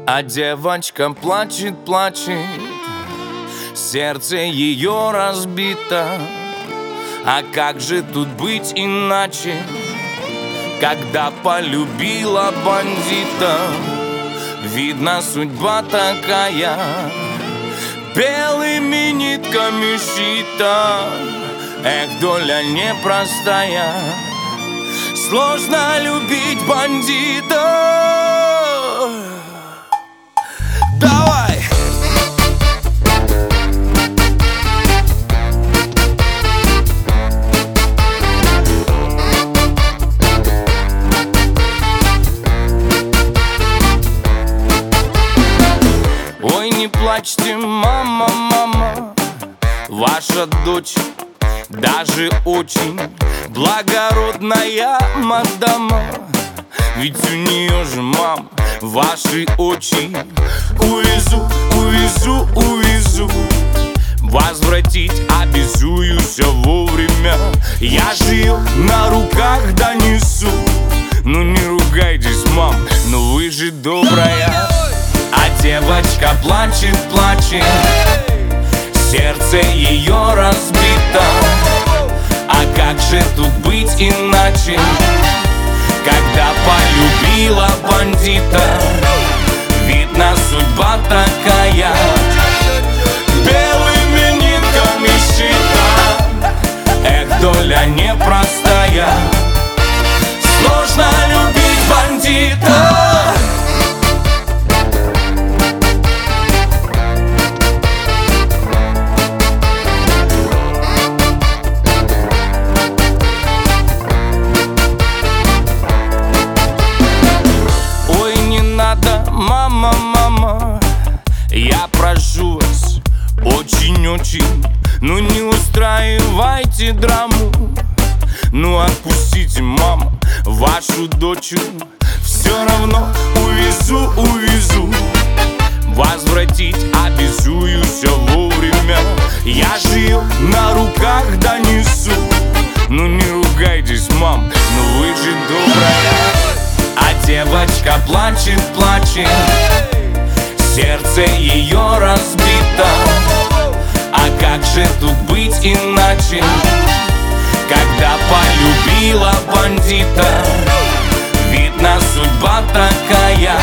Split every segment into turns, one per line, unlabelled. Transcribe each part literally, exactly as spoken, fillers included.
А девочка плачет, плачет, сердце ее разбито. А как же тут быть иначе, когда полюбила бандита? Видно, судьба такая, белыми нитками шита. Эх, доля непростая, сложно любить бандита. Давай! Ой, не плачьте, мама, мама, ваша дочь даже очень благородная мадама. Ведь у нее же, мам, ваши очи. Увезу, увезу, увезу, возвратить обязуюсь вовремя. Я же ее на руках донесу. Ну не ругайтесь, мам, но вы же добрая. А девочка плачет, плачет, сердце ее разбито. А как же тут быть иначе, когда полюбила бандита? Видно, судьба такая, белыми нитками шита. Эх, доля непростая, сложно любить бандита. Мама, мама, я прошу вас очень-очень, ну не устраивайте драму. Ну отпустите, мама, вашу дочь. Все равно увезу, увезу, возвратить обязуюсь вовремя. Я же ее на руках донесу. Ну не ругайтесь, мам, но вы же добрая. А девочка плачет, плачет, сердце ее разбито. А как же тут быть иначе, когда полюбила бандита? Видно, судьба такая,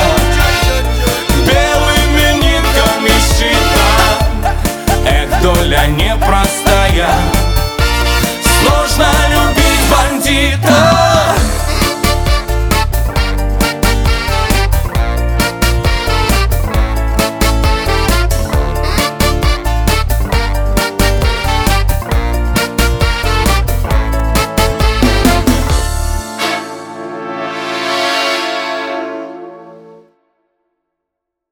белыми нитками шита. Эх, доля непростая, сложно любить бандита.